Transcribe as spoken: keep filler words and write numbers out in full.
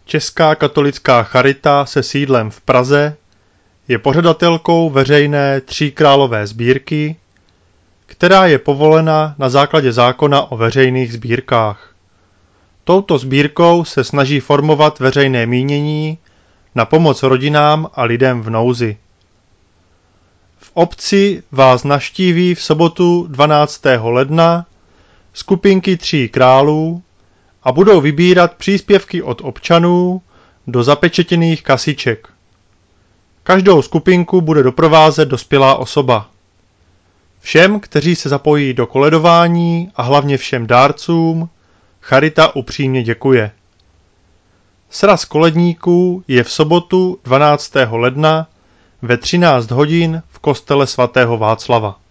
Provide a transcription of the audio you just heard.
Česká katolická charita se sídlem v Praze je pořadatelkou veřejné tříkrálové sbírky, která je povolena na základě zákona o veřejných sbírkách. Touto sbírkou se snaží formovat veřejné mínění na pomoc rodinám a lidem v nouzi. V obci vás navštíví v sobotu dvanáctého ledna skupinky tří králů a budou vybírat příspěvky od občanů do zapečetěných kasiček. Každou skupinku bude doprovázet dospělá osoba. Všem, kteří se zapojí do koledování a hlavně všem dárcům, charita upřímně děkuje. Sraz koledníků je v sobotu dvanáctého ledna ve třináct hodin v kostele svatého Václava.